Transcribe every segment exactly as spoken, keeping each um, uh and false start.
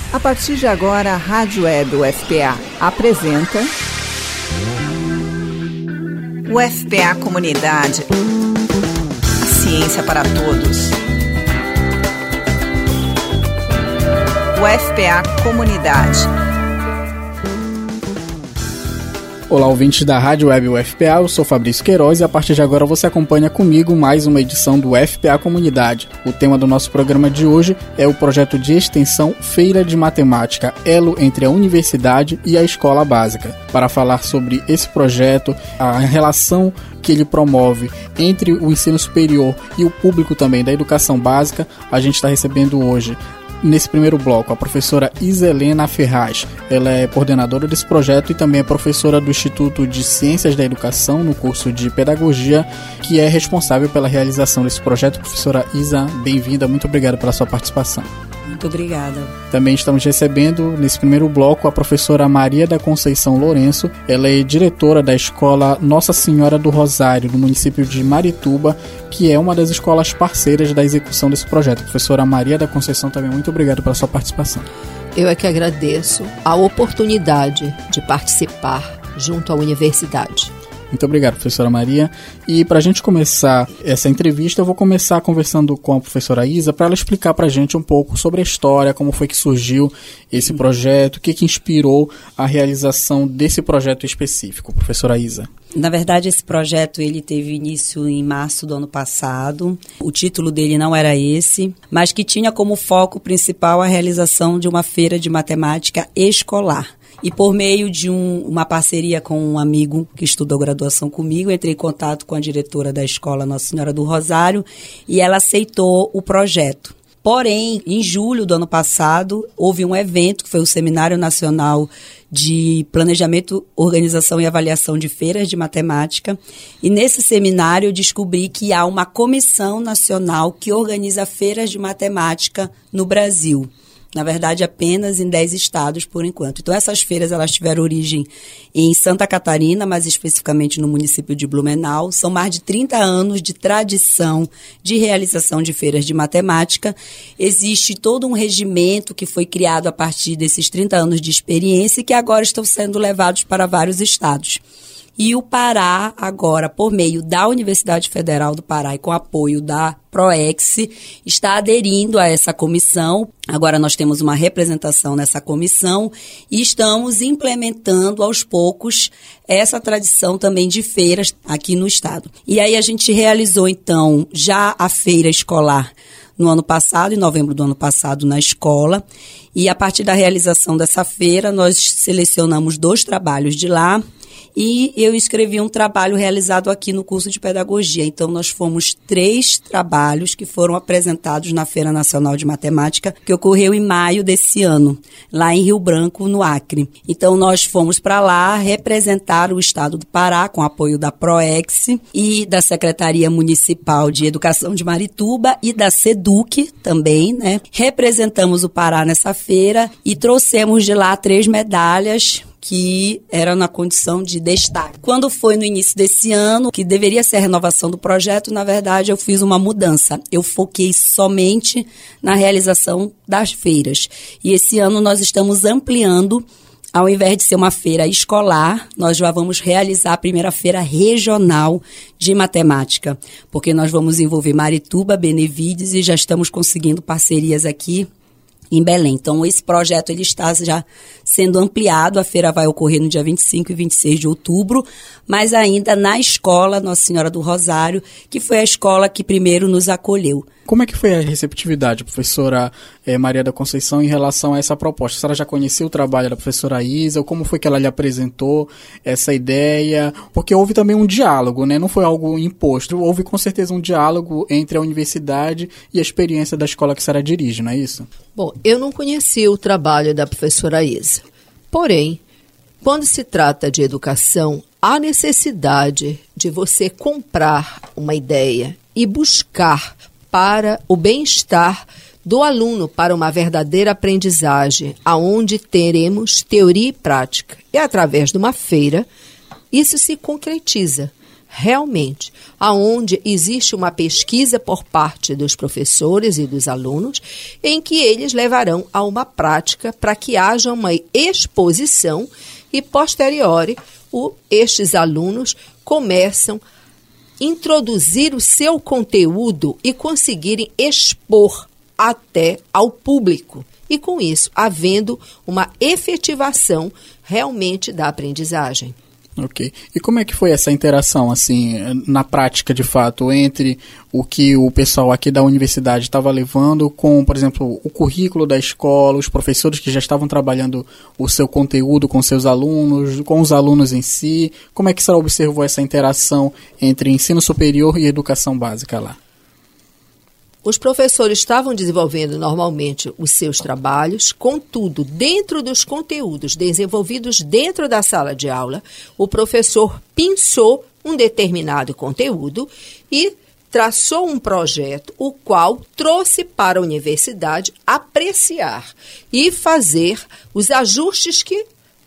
A partir de agora, a Rádio Web U F P A apresenta U F P A Comunidade. A ciência para todos. U F P A Comunidade. Olá, ouvintes da Rádio Web U F P A, eu sou Fabrício Queiroz e a partir de agora você acompanha comigo mais uma edição do U F P A Comunidade. O tema do nosso programa de hoje é o projeto de extensão Feira de Matemática, elo entre a universidade e a escola básica. Para falar sobre esse projeto, a relação que ele promove entre o ensino superior e o público também da educação básica, a gente está recebendo hoje, nesse primeiro bloco, a professora Iselena Ferraz. Ela é coordenadora desse projeto e também é professora do Instituto de Ciências da Educação no curso de Pedagogia, que é responsável pela realização desse projeto. Professora Isa, bem-vinda, muito obrigado pela sua participação. Muito obrigada. Também estamos recebendo, nesse primeiro bloco, a professora Maria da Conceição Lourenço. Ela é diretora da Escola Nossa Senhora do Rosário, no município de Marituba, que é uma das escolas parceiras da execução desse projeto. Professora Maria da Conceição, também muito obrigado pela sua participação. Eu é que agradeço a oportunidade de participar junto à universidade. Muito obrigado, professora Maria. E para a gente começar essa entrevista, eu vou começar conversando com a professora Isa para ela explicar para a gente um pouco sobre a história, como foi que surgiu esse projeto, o que, que inspirou a realização desse projeto específico. Professora Isa. Na verdade, esse projeto ele teve início em março do ano passado. O título dele não era esse, mas que tinha como foco principal a realização de uma feira de matemática escolar. E por meio de um, uma parceria com um amigo que estudou graduação comigo, entrei em contato com a diretora da escola Nossa Senhora do Rosário e ela aceitou o projeto. Porém, em julho do ano passado, houve um evento, que foi o Seminário Nacional de Planejamento, Organização e Avaliação de Feiras de Matemática. E nesse seminário eu descobri que há uma comissão nacional que organiza feiras de matemática no Brasil. Na verdade, apenas em dez estados por enquanto. Então, essas feiras elas tiveram origem em Santa Catarina, mais especificamente no município de Blumenau. São mais de trinta anos de tradição de realização de feiras de matemática. Existe todo um regimento que foi criado a partir desses trinta anos de experiência e que agora estão sendo levados para vários estados. E o Pará, agora, por meio da Universidade Federal do Pará e com apoio da Proex, está aderindo a essa comissão. Agora nós temos uma representação nessa comissão e estamos implementando aos poucos essa tradição também de feiras aqui no estado. E aí a gente realizou, então, já a feira escolar no ano passado, em novembro do ano passado, na escola. E a partir da realização dessa feira, nós selecionamos dois trabalhos de lá. E eu escrevi um trabalho realizado aqui no curso de Pedagogia. Então, nós fomos três trabalhos que foram apresentados na Feira Nacional de Matemática, que ocorreu em maio desse ano, lá em Rio Branco, no Acre. Então, nós fomos para lá representar o estado do Pará, com apoio da Proex e da Secretaria Municipal de Educação de Marituba e da SEDUC também, né? Representamos o Pará nessa feira e trouxemos de lá três medalhas que era na condição de destaque. Quando foi no início desse ano, que deveria ser a renovação do projeto, na verdade eu fiz uma mudança. Eu foquei somente na realização das feiras. E esse ano nós estamos ampliando, ao invés de ser uma feira escolar, nós já vamos realizar a primeira feira regional de matemática, porque nós vamos envolver Marituba, Benevides e já estamos conseguindo parcerias aqui em Belém. Então, esse projeto ele está já sendo ampliado. A feira vai ocorrer no dia vinte e cinco e vinte e seis de outubro, mas ainda na escola Nossa Senhora do Rosário, que foi a escola que primeiro nos acolheu. Como é que foi a receptividade, professora eh, Maria da Conceição, em relação a essa proposta? A senhora já conhecia o trabalho da professora Isa? Como foi que ela lhe apresentou essa ideia? Porque houve também um diálogo, né? Não foi algo imposto. Houve com certeza um diálogo entre a universidade e a experiência da escola que a senhora dirige, não é isso? Bom, eu não conhecia o trabalho da professora Isa. Porém, quando se trata de educação, há necessidade de você comprar uma ideia e buscar para o bem-estar do aluno, para uma verdadeira aprendizagem, aonde teremos teoria e prática. E através de uma feira, isso se concretiza. realmente, aonde existe uma pesquisa por parte dos professores e dos alunos, em que eles levarão a uma prática para que haja uma exposição e, posteriori, o, estes alunos começam a introduzir o seu conteúdo e conseguirem expor até ao público. E, com isso, havendo uma efetivação realmente da aprendizagem. Ok. E como é que foi essa interação, assim, na prática, de fato, entre o que o pessoal aqui da universidade estava levando com, por exemplo, o currículo da escola, os professores que já estavam trabalhando o seu conteúdo com seus alunos, com os alunos em si? Como é que você observou essa interação entre ensino superior e educação básica lá? Os professores estavam desenvolvendo normalmente os seus trabalhos, contudo, dentro dos conteúdos desenvolvidos dentro da sala de aula, o professor pensou um determinado conteúdo e traçou um projeto, o qual trouxe para a universidade apreciar e fazer os ajustes que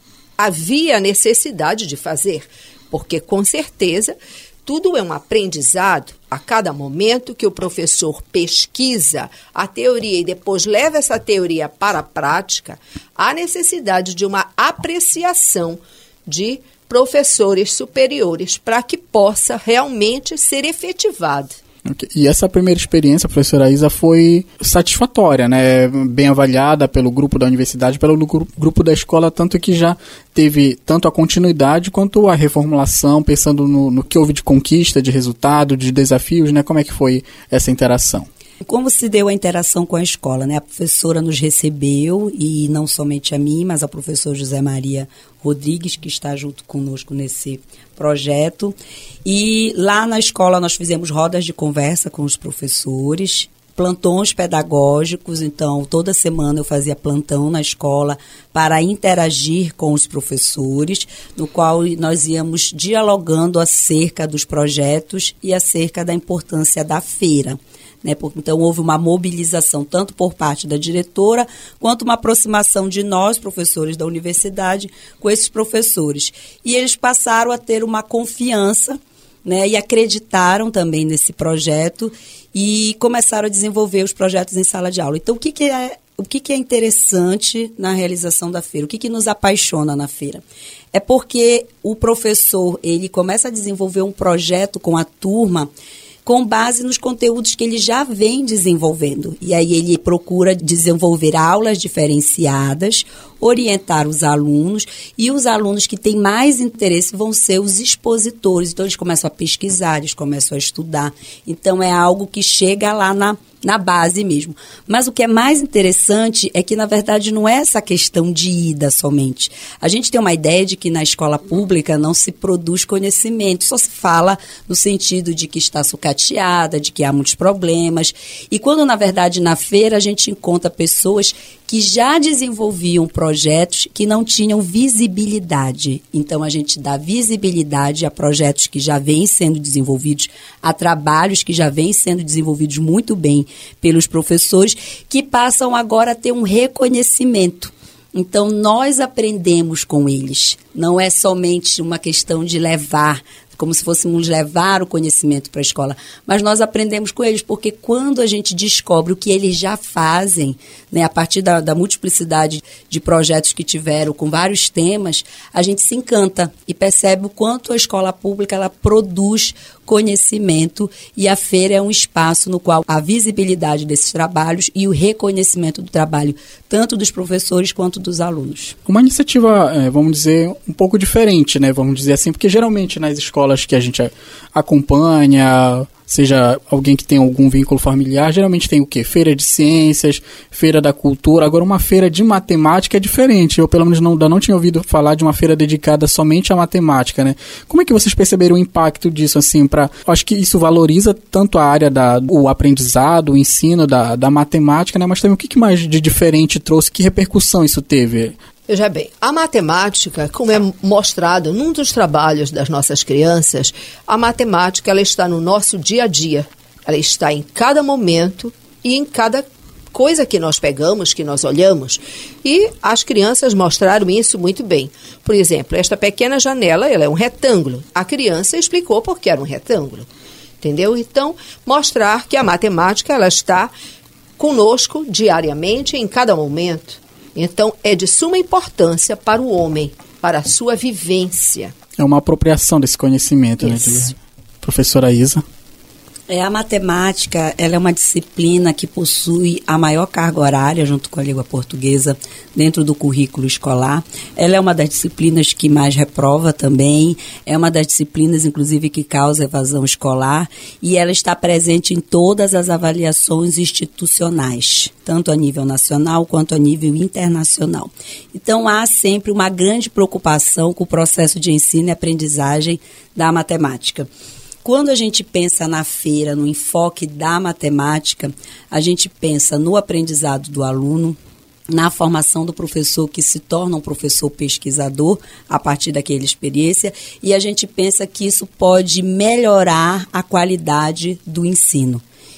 havia necessidade de fazer, porque, com certeza, tudo é um aprendizado a cada momento que o professor pesquisa a teoria e depois leva essa teoria para a prática. Há necessidade de uma apreciação de professores superiores para que possa realmente ser efetivado. Okay. E essa primeira experiência, professora Isa, foi satisfatória, né? Bem avaliada pelo grupo da universidade, pelo grupo da escola, tanto que já teve tanto a continuidade quanto a reformulação, pensando no, no que houve de conquista, de resultado, de desafios, né? Como é que foi essa interação? Como se deu a interação com a escola, né? A professora nos recebeu, e não somente a mim, mas ao professor José Maria Rodrigues, que está junto conosco nesse projeto. E lá na escola nós fizemos rodas de conversa com os professores, plantões pedagógicos. Então, toda semana eu fazia plantão na escola para interagir com os professores, no qual nós íamos dialogando acerca dos projetos e acerca da importância da feira. Né? Então, houve uma mobilização tanto por parte da diretora, quanto uma aproximação de nós, professores da universidade, com esses professores. E eles passaram a ter uma confiança, né? E acreditaram também nesse projeto e começaram a desenvolver os projetos em sala de aula. Então, o que, que, é, o que, que é interessante na realização da feira? O que, que nos apaixona na feira? É porque o professor, ele começa a desenvolver um projeto com a turma com base nos conteúdos que ele já vem desenvolvendo. E aí ele procura desenvolver aulas diferenciadas, orientar os alunos, e os alunos que têm mais interesse vão ser os expositores. Então, eles começam a pesquisar, eles começam a estudar. Então, é algo que chega lá na, na base mesmo. Mas o que é mais interessante é que, na verdade, não é essa questão de ida somente. A gente tem uma ideia de que na escola pública não se produz conhecimento, só se fala no sentido de que está sucateada, de que há muitos problemas. E quando, na verdade, na feira a gente encontra pessoas que já desenvolviam projetos que não tinham visibilidade. Então, a gente dá visibilidade a projetos que já vêm sendo desenvolvidos, a trabalhos que já vêm sendo desenvolvidos muito bem pelos professores, que passam agora a ter um reconhecimento. Então, nós aprendemos com eles. Não é somente uma questão de levar, como se fôssemos levar o conhecimento para a escola, mas nós aprendemos com eles, porque quando a gente descobre o que eles já fazem, né, a partir da, da multiplicidade de projetos que tiveram com vários temas, a gente se encanta e percebe o quanto a escola pública ela produz conhecimento, e a feira é um espaço no qual a visibilidade desses trabalhos e o reconhecimento do trabalho, tanto dos professores quanto dos alunos. Uma iniciativa, é, vamos dizer, um pouco diferente, né? Vamos dizer assim, porque geralmente nas escolas que a gente acompanha, seja alguém que tem algum vínculo familiar, geralmente tem o quê? Feira de ciências, feira da cultura. Agora, uma feira de matemática é diferente. Eu, pelo menos, não, ainda não tinha ouvido falar de uma feira dedicada somente à matemática, né? Como é que vocês perceberam o impacto disso, assim, para... Acho que isso valoriza tanto a área da o aprendizado, o ensino da, da matemática, né? Mas também o que mais de diferente trouxe? Que repercussão isso teve? Veja bem, a matemática, como é mostrado num dos trabalhos das nossas crianças, a matemática ela está no nosso dia a dia. Ela está em cada momento e em cada coisa que nós pegamos, que nós olhamos, e as crianças mostraram isso muito bem. Por exemplo, esta pequena janela, ela é um retângulo. A criança explicou por que era um retângulo. Entendeu? Então, mostrar que a matemática ela está conosco diariamente, em cada momento. Então, é de suma importância para o homem, para a sua vivência. É uma apropriação desse conhecimento, né? De... Professora Isa. É, a matemática, ela é uma disciplina que possui a maior carga horária, junto com a língua portuguesa, dentro do currículo escolar. Ela é uma das disciplinas que mais reprova também, é uma das disciplinas, inclusive, que causa evasão escolar, e ela está presente em todas as avaliações institucionais, tanto a nível nacional quanto a nível internacional. Então, há sempre uma grande preocupação com o processo de ensino e aprendizagem da matemática. Quando a gente pensa na feira, no enfoque da matemática, a gente pensa no aprendizado do aluno, na formação do professor que se torna um professor pesquisador a partir daquela experiência, e a gente pensa que isso pode melhorar a qualidade do ensino.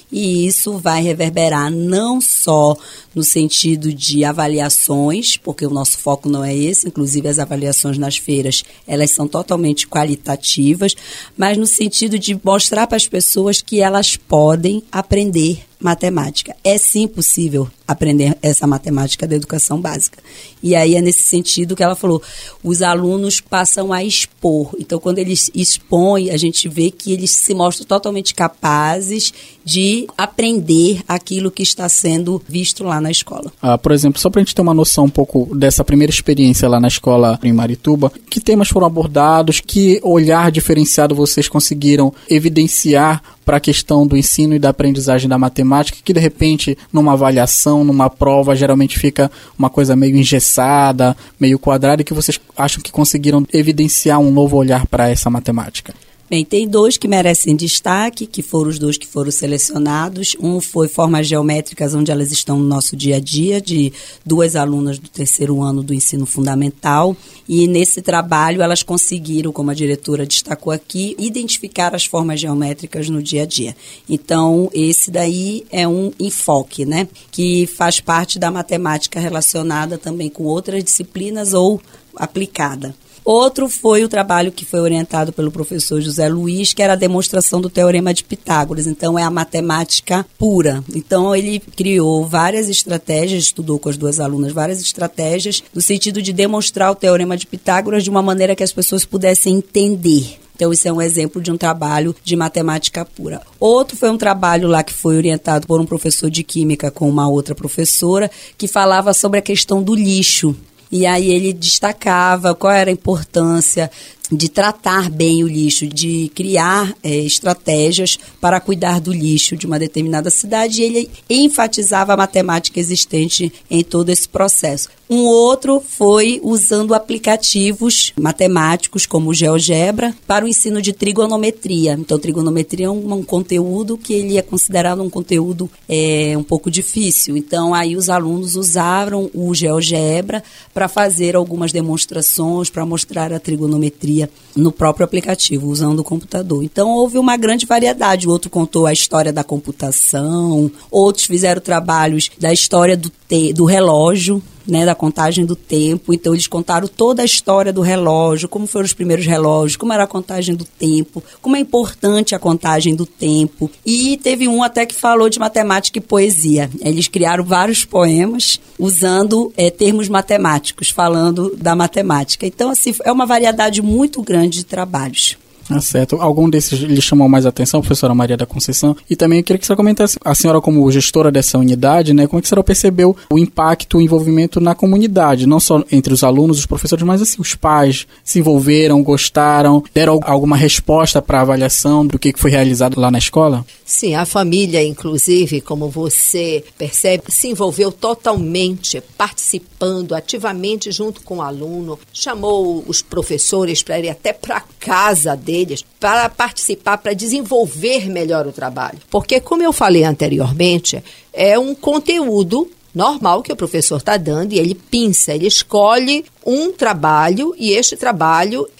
E isso vai reverberar não só no sentido de avaliações, porque o nosso foco não é esse, inclusive as avaliações nas feiras, elas são totalmente qualitativas, mas no sentido de mostrar para as pessoas que elas podem aprender matemática. É sim possível aprender essa matemática da educação básica. E aí é nesse sentido que ela falou, os alunos passam a expor. Então, quando eles expõem, a gente vê que eles se mostram totalmente capazes de aprender aquilo que está sendo visto lá na escola. Ah, por exemplo, só para a gente ter uma noção um pouco dessa primeira experiência lá na escola em Marituba, que temas foram abordados, que olhar diferenciado vocês conseguiram evidenciar para a questão do ensino e da aprendizagem da matemática, que de repente numa avaliação, numa prova, geralmente fica uma coisa meio engessada, meio quadrada, e que vocês acham que conseguiram evidenciar um novo olhar para essa matemática? Bem, tem dois que merecem destaque, que foram os dois que foram selecionados. Um foi formas geométricas, onde elas estão no nosso dia a dia, de duas alunas do terceiro ano do ensino fundamental. E nesse trabalho elas conseguiram, como a diretora destacou aqui, identificar as formas geométricas no dia a dia. Então, esse daí é um enfoque, né? Que faz parte da matemática relacionada também com outras disciplinas ou aplicada. Outro foi o trabalho que foi orientado pelo professor José Luiz, que era a demonstração do Teorema de Pitágoras. Então, é a matemática pura. Então, ele criou várias estratégias, estudou com as duas alunas várias estratégias, no sentido de demonstrar o Teorema de Pitágoras de uma maneira que as pessoas pudessem entender. Então, isso é um exemplo de um trabalho de matemática pura. Outro foi um trabalho lá que foi orientado por um professor de química com uma outra professora, que falava sobre a questão do lixo. E aí ele destacava qual era a importância de tratar bem o lixo, de criar é, estratégias para cuidar do lixo de uma determinada cidade, e ele enfatizava a matemática existente em todo esse processo. Um outro foi usando aplicativos matemáticos como o GeoGebra para o ensino de trigonometria. Então, trigonometria é um, um conteúdo que ele é considerado um conteúdo é, um pouco difícil. Então, aí os alunos usaram o GeoGebra para fazer algumas demonstrações, para mostrar a trigonometria no próprio aplicativo, usando o computador. Então, houve uma grande variedade. O outro contou a história da computação, outros fizeram trabalhos da história do, te- do relógio, né, da contagem do tempo. Então, eles contaram toda a história do relógio, como foram os primeiros relógios, como era a contagem do tempo, como é importante a contagem do tempo. E teve um até que falou de matemática e poesia. Eles criaram vários poemas usando é, termos matemáticos, falando da matemática. Então, assim, é uma variedade muito grande de trabalhos. Ah, certo. Algum desses lhe chamou mais atenção, professora Maria da Conceição? E também eu queria que a senhora comentasse, a senhora como gestora dessa unidade, né, como é que a senhora percebeu o impacto, o envolvimento na comunidade, não só entre os alunos, os professores, mas assim, os pais se envolveram, gostaram, deram alguma resposta para a avaliação do que foi realizado lá na escola? Sim, a família, inclusive, como você percebe, se envolveu totalmente, participando ativamente junto com o aluno, chamou os professores para ir até para casa dele, para participar, para desenvolver melhor o trabalho. Porque, como eu falei anteriormente, é um conteúdo normal que o professor está dando e ele pinça, ele escolhe um trabalho e este trabalho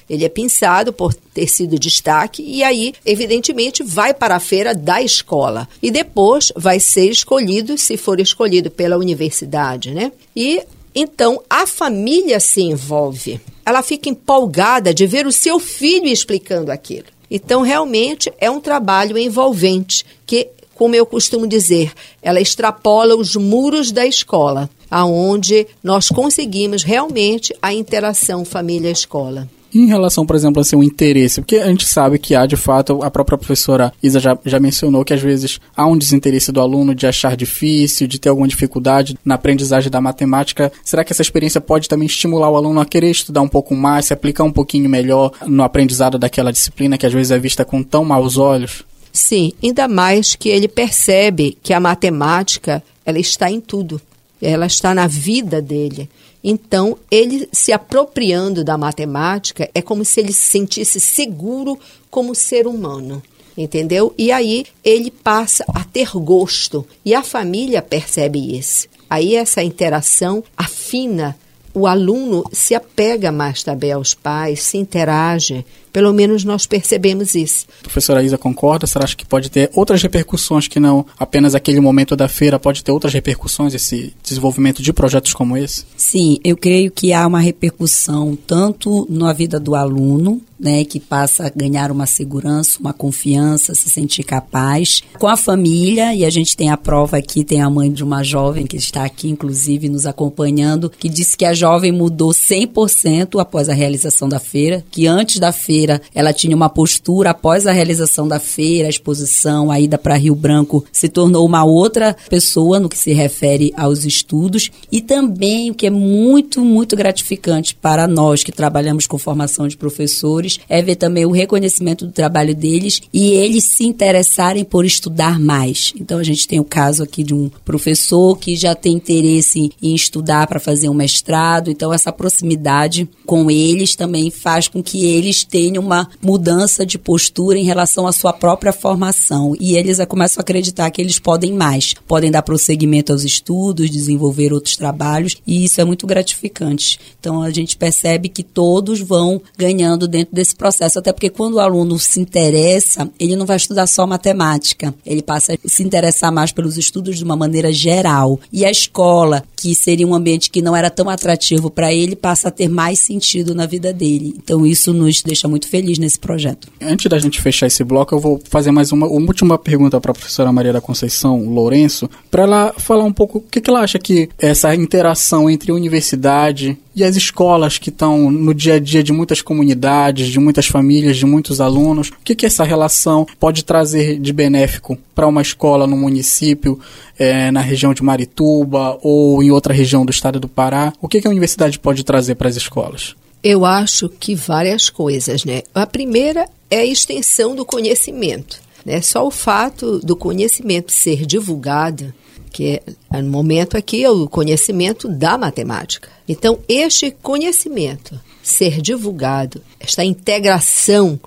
Ele é pensado por ter sido destaque e aí, evidentemente, vai para a feira da escola. E depois vai ser escolhido, se for escolhido pela universidade, né? E então a família se envolve. Ela fica empolgada de ver o seu filho explicando aquilo. Então, realmente, é um trabalho envolvente que, como eu costumo dizer, ela extrapola os muros da escola, aonde nós conseguimos realmente a interação família-escola. Em relação, por exemplo, assim, o interesse, porque a gente sabe que há, de fato, a própria professora Isa já, já mencionou que às vezes há um desinteresse do aluno de achar difícil, de ter alguma dificuldade na aprendizagem da matemática. Será que essa experiência pode também estimular o aluno a querer estudar um pouco mais, se aplicar um pouquinho melhor no aprendizado daquela disciplina que às vezes é vista com tão maus olhos? Sim, ainda mais que ele percebe que a matemática, ela está em tudo. Ela está na vida dele. Então, ele se apropriando da matemática é como se ele se sentisse seguro como ser humano, entendeu? E aí, ele passa a ter gosto. E a família percebe isso. Aí, essa interação afina. O aluno se apega mais também aos pais, se interage. Pelo menos nós percebemos isso. A professora Isa concorda? Você acha que pode ter outras repercussões que não apenas aquele momento da feira? Pode ter outras repercussões esse desenvolvimento de projetos como esse? Sim, eu creio que há uma repercussão tanto na vida do aluno, né, que passa a ganhar uma segurança, uma confiança, se sentir capaz, com a família, e a gente tem a prova aqui, tem a mãe de uma jovem que está aqui, inclusive, nos acompanhando, que disse que a jovem mudou cem por cento após a realização da feira, que antes da feira ela tinha uma postura, após a realização da feira, a exposição, a ida para Rio Branco, se tornou uma outra pessoa no que se refere aos estudos, e também o que é muito, muito gratificante para nós que trabalhamos com formação de professores, é ver também o reconhecimento do trabalho deles e eles se interessarem por estudar mais. Então, a gente tem o caso aqui de um professor que já tem interesse em estudar para fazer um mestrado, então essa proximidade com eles também faz com que eles tenham uma mudança de postura em relação à sua própria formação e eles começam a acreditar que eles podem mais, podem dar prosseguimento aos estudos, desenvolver outros trabalhos e isso é muito gratificante. Então, a gente percebe que todos vão ganhando dentro desse processo, até porque quando o aluno se interessa, ele não vai estudar só matemática, ele passa a se interessar mais pelos estudos de uma maneira geral. E a escola, que seria um ambiente que não era tão atrativo para ele, passa a ter mais sentido na vida dele. Então, isso nos deixa muito feliz nesse projeto. Antes da gente fechar esse bloco, eu vou fazer mais uma, uma última pergunta para a professora Maria da Conceição Lourenço, para ela falar um pouco o que, que ela acha que essa interação entre a universidade e as escolas que estão no dia a dia de muitas comunidades, de muitas famílias, de muitos alunos, o que, que essa relação pode trazer de benéfico para uma escola no município, é, na região de Marituba ou em outra região do estado do Pará? O que, que a universidade pode trazer para as escolas? Eu acho que várias coisas, né? A primeira é a extensão do conhecimento, né? Só o fato do conhecimento ser divulgado, que é, no momento aqui é o conhecimento da matemática. Então, este conhecimento ser divulgado, esta integração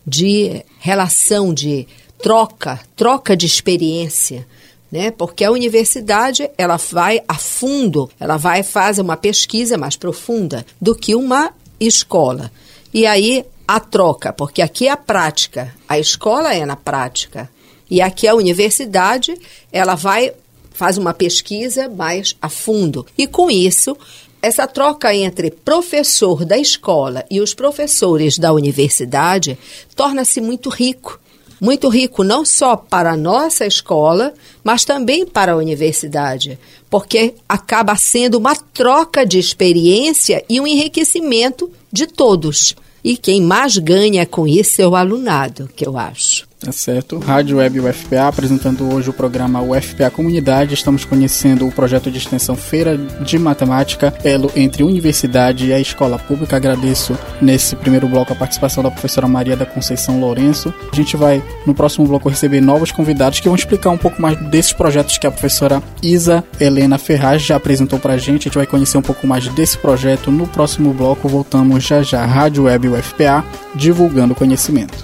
de relação, de troca, troca de experiência, né? Porque a universidade, ela vai a fundo, ela vai fazer uma pesquisa mais profunda do que uma escola. E aí, a troca, porque aqui é a prática, a escola é na prática. E aqui a universidade, ela vai, faz uma pesquisa mais a fundo. E com isso, essa troca entre professor da escola e os professores da universidade torna-se muito rico. Muito rico não só para a nossa escola, mas também para a universidade, porque acaba sendo uma troca de experiência e um enriquecimento de todos. E quem mais ganha com isso é o alunado, que eu acho. Tá certo. Rádio Web U F P A, apresentando hoje o programa U F P A Comunidade. Estamos conhecendo o projeto de extensão Feira de Matemática, elo entre universidade e a escola pública. Agradeço nesse primeiro bloco a participação da professora Maria da Conceição Lourenço. A gente vai, no próximo bloco, receber novos convidados que vão explicar um pouco mais desses projetos que a professora Isa Helena Ferraz já apresentou pra gente. A gente vai conhecer um pouco mais desse projeto no próximo bloco. Voltamos já já. Rádio Web U F P A, divulgando conhecimento.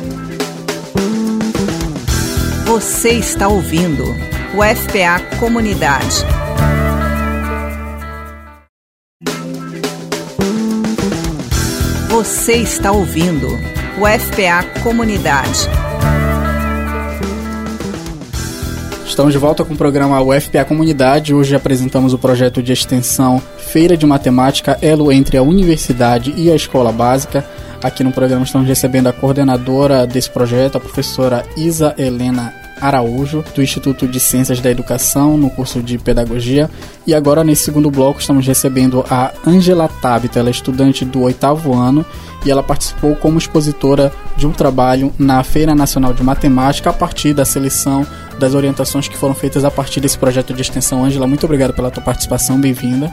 Você está ouvindo o U F P A Comunidade. Você está ouvindo o F P A Comunidade. Estamos de volta com o programa U F P A Comunidade. Hoje apresentamos o projeto de extensão Feira de Matemática, elo entre a universidade e a escola básica. Aqui no programa estamos recebendo a coordenadora desse projeto, a professora Isa Helena Araújo, do Instituto de Ciências da Educação, no curso de Pedagogia. E agora, nesse segundo bloco, estamos recebendo a Ângela Tabita. Ela é estudante do oitavo ano e ela participou como expositora de um trabalho na Feira Nacional de Matemática a partir da seleção das orientações que foram feitas a partir desse projeto de extensão. Ângela, muito obrigado pela tua participação, bem-vinda.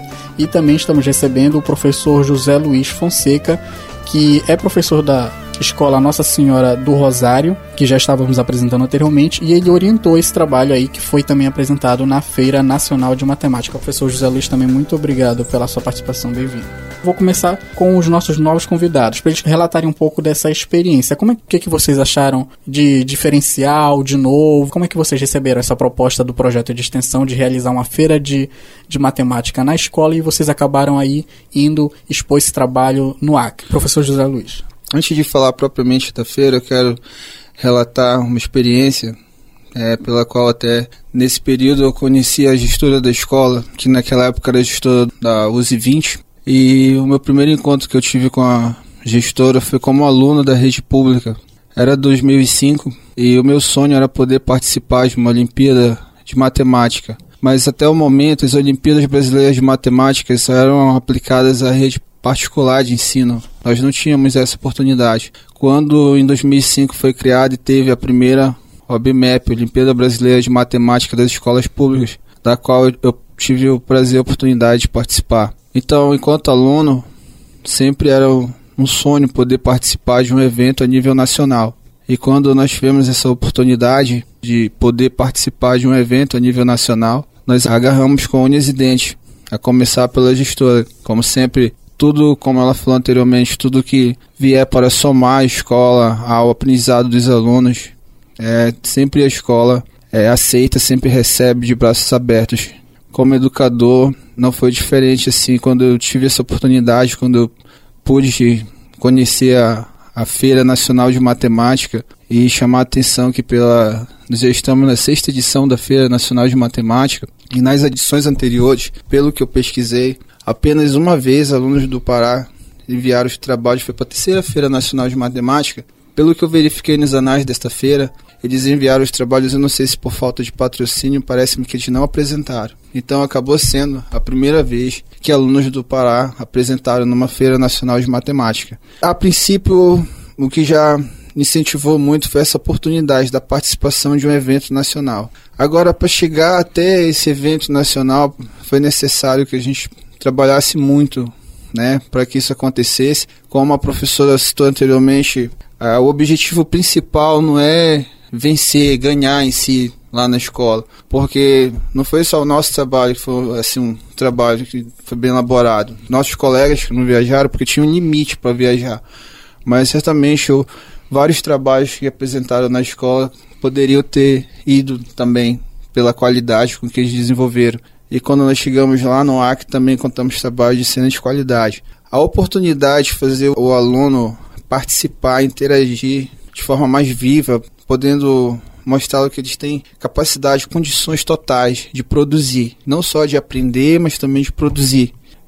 E também estamos recebendo o professor José Luiz Fonseca, que é professor da Escola Nossa Senhora do Rosário, que já estávamos apresentando anteriormente, e ele orientou esse trabalho aí que foi também apresentado na Feira Nacional de Matemática. Professor José Luiz, também muito obrigado pela sua participação, bem-vindo. Vou começar com os nossos novos convidados, para eles relatarem um pouco dessa experiência. Como é que, que vocês acharam de diferencial, de novo? Como é que vocês receberam essa proposta do projeto de extensão de realizar uma feira de, de matemática na escola e vocês acabaram aí indo expor esse trabalho no A C? Professor José Luiz. Antes de falar propriamente da feira, eu quero relatar uma experiência é, pela qual até nesse período eu conheci a gestora da escola, que naquela época era gestora da U Z vinte, e o meu primeiro encontro que eu tive com a gestora foi como aluno da rede pública. Era dois mil e cinco e o meu sonho era poder participar de uma Olimpíada de Matemática, mas até o momento as Olimpíadas Brasileiras de Matemática só eram aplicadas à rede particular de ensino. Nós não tínhamos essa oportunidade. Quando em dois mil e cinco foi criada e teve a primeira O B M E P, Olimpíada Brasileira de Matemática das Escolas Públicas, da qual eu tive o prazer e a oportunidade de participar. Então, enquanto aluno, sempre era um sonho poder participar de um evento a nível nacional. E quando nós tivemos essa oportunidade de poder participar de um evento a nível nacional, nós agarramos com unhas e dentes, a começar pela gestora. Como sempre, tudo, como ela falou anteriormente, tudo que vier para somar a escola ao aprendizado dos alunos, é, sempre a escola é, aceita, sempre recebe de braços abertos. Como educador, não foi diferente assim quando eu tive essa oportunidade, quando eu pude conhecer a, a Feira Nacional de Matemática e chamar a atenção que pela, nós já estamos na sexta edição da Feira Nacional de Matemática, e nas edições anteriores, pelo que eu pesquisei, apenas uma vez alunos do Pará enviaram os trabalhos, foi para a terceira Feira Nacional de Matemática. Pelo que eu verifiquei nos anais desta feira, eles enviaram os trabalhos, eu não sei se por falta de patrocínio, parece-me que eles não apresentaram. Então acabou sendo a primeira vez que alunos do Pará apresentaram numa Feira Nacional de Matemática. A princípio, o que já me incentivou muito foi essa oportunidade da participação de um evento nacional. Agora, para chegar até esse evento nacional, foi necessário que a gente trabalhasse muito, né, para que isso acontecesse. Como a professora citou anteriormente, ah, o objetivo principal não é vencer, ganhar em si lá na escola, porque não foi só o nosso trabalho que foi assim, um trabalho que foi bem elaborado. Nossos colegas que não viajaram porque tinham um limite para viajar, mas certamente eu, vários trabalhos que apresentaram na escola poderiam ter ido também pela qualidade com que eles desenvolveram. E quando nós chegamos lá no A C, também contamos trabalhos de excelente qualidade. A oportunidade de fazer o aluno participar, interagir de forma mais viva, podendo mostrar que eles têm capacidade, condições totais de produzir. Não só de aprender, mas também de produzir.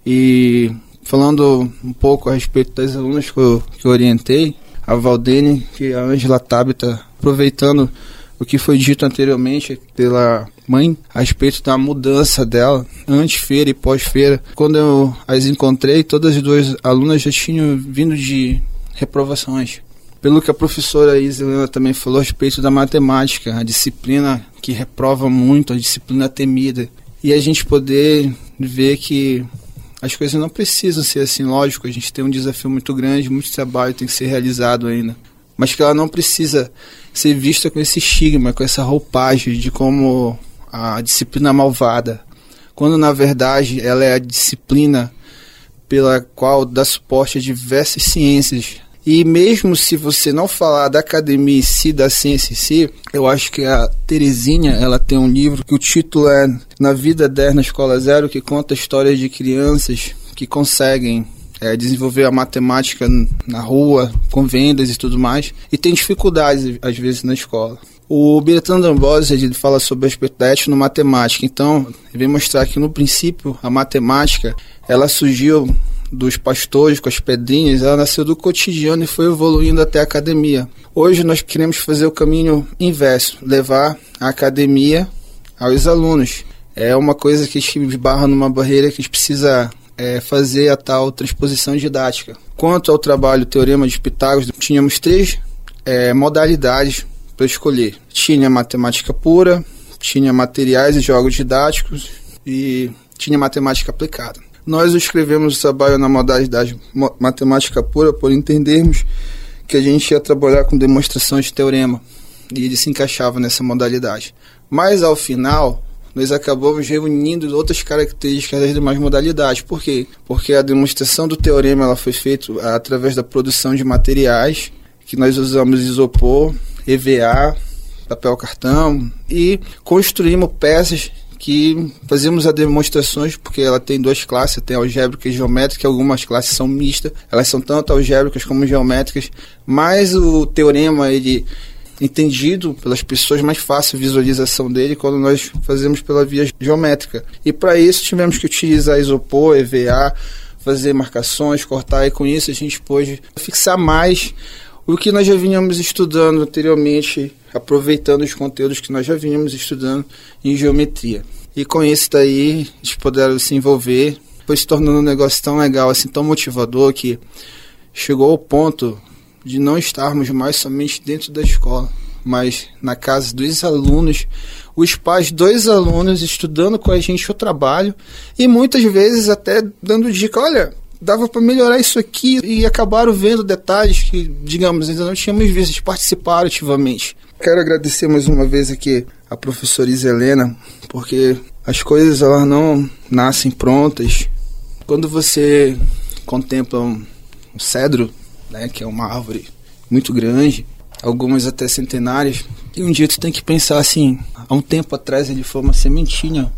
E falando um pouco a respeito das alunas que eu, que eu orientei, a Valdene e a Ângela Tabita, aproveitando o que foi dito anteriormente pela mãe a respeito da mudança dela, antes feira e pós-feira. Quando eu as encontrei, todas as duas alunas já tinham vindo de reprovações. Pelo que a professora Iselena também falou a respeito da matemática, a disciplina que reprova muito, a disciplina temida. E a gente poder ver que as coisas não precisam ser assim, lógico, a gente tem um desafio muito grande, muito trabalho tem que ser realizado ainda. Mas que ela não precisa ser vista com esse estigma, com essa roupagem de como a disciplina malvada, quando na verdade ela é a disciplina pela qual dá suporte a diversas ciências. E mesmo se você não falar da academia em si, da ciência em si, eu acho que a Terezinha, ela tem um livro que o título é Na Vida dez na Escola Zero, que conta a história de crianças que conseguem é, desenvolver a matemática na rua, com vendas e tudo mais, e tem dificuldades, às vezes, na escola. O Biratan D'Ambrosio, ele fala sobre o aspecto da etnomatemática. Então, ele vem mostrar que, no princípio, a matemática, ela surgiu dos pastores com as pedrinhas, ela nasceu do cotidiano e foi evoluindo até a academia. Hoje, nós queremos fazer o caminho inverso, levar a academia aos alunos. É uma coisa que a gente esbarra numa barreira que a gente precisa é, fazer a tal transposição didática. Quanto ao trabalho Teorema de Pitágoras, tínhamos três é, modalidades para escolher. Tinha matemática pura, tinha materiais e jogos didáticos e tinha matemática aplicada. Nós escrevemos o trabalho na modalidade matemática pura por entendermos que a gente ia trabalhar com demonstração de teorema e ele se encaixava nessa modalidade. Mas ao final, nós acabamos reunindo outras características das demais modalidades. Por quê? Porque a demonstração do teorema ela foi feita através da produção de materiais, que nós usamos isopor, E V A, papel cartão, e construímos peças que fazíamos as demonstrações, porque ela tem duas classes, tem algébrica e geométrica, algumas classes são mistas, elas são tanto algébricas como geométricas, mas o teorema, ele entendido pelas pessoas, mais fácil a visualização dele quando nós fazemos pela via geométrica. E para isso tivemos que utilizar isopor, E V A, fazer marcações, cortar, e com isso a gente pôde fixar mais o que nós já vínhamos estudando anteriormente, aproveitando os conteúdos que nós já vínhamos estudando em geometria. E com isso daí, eles puderam se envolver, foi se tornando um negócio tão legal, assim, tão motivador, que chegou ao ponto de não estarmos mais somente dentro da escola, mas na casa dos alunos, os pais dos alunos estudando com a gente o trabalho e muitas vezes até dando dica, olha, dava para melhorar isso aqui, e acabaram vendo detalhes que, digamos, ainda não tínhamos visto, eles participaram ativamente. Quero agradecer mais uma vez aqui a professora Isa Helena, porque as coisas elas não nascem prontas. Quando você contempla um, um cedro, né, que é uma árvore muito grande, algumas até centenárias, e um dia tu tem que pensar assim, há um tempo atrás ele foi uma sementinha,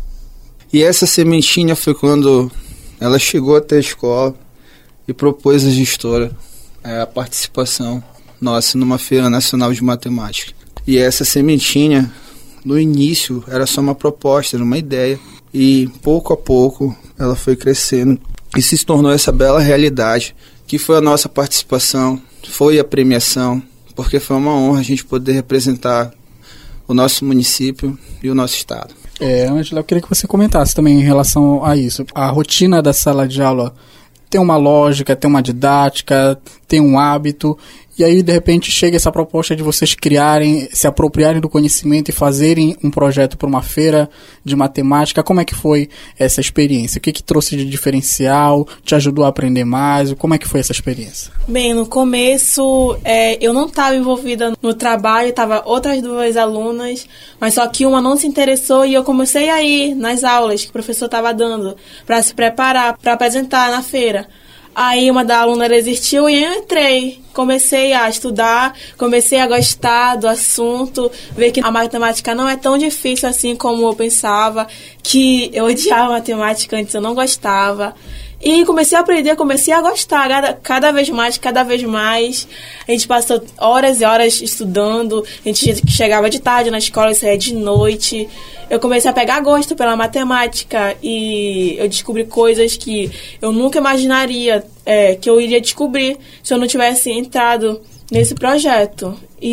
e essa sementinha foi quando ela chegou até a escola e propôs à gestora é, a participação nossa numa feira nacional de matemática. E essa sementinha, no início, era só uma proposta, era uma ideia. E pouco a pouco ela foi crescendo e se tornou essa bela realidade, que foi a nossa participação, foi a premiação, porque foi uma honra a gente poder representar o nosso município e o nosso estado. É, Ângela, eu queria que você comentasse também em relação a isso. A rotina da sala de aula tem uma lógica, tem uma didática, tem um hábito, e aí de repente chega essa proposta de vocês criarem, se apropriarem do conhecimento e fazerem um projeto para uma feira de matemática. Como é que foi essa experiência? O que que trouxe de diferencial? Te ajudou a aprender mais? Como é que foi essa experiência? Bem, no começo é, eu não estava envolvida no trabalho, estava outras duas alunas, mas só que uma não se interessou e eu comecei a ir nas aulas que o professor estava dando para se preparar, para apresentar na feira. Aí uma da aluna resistiu e eu entrei. Comecei a estudar, comecei a gostar do assunto, ver que a matemática não é tão difícil assim como eu pensava, que eu odiava matemática antes, eu não gostava. E comecei a aprender, comecei a gostar cada, cada vez mais, cada vez mais. A gente passou horas e horas estudando, a gente chegava de tarde na escola e saía de noite. Eu comecei a pegar gosto pela matemática e eu descobri coisas que eu nunca imaginaria é, que eu iria descobrir se eu não tivesse entrado nesse projeto.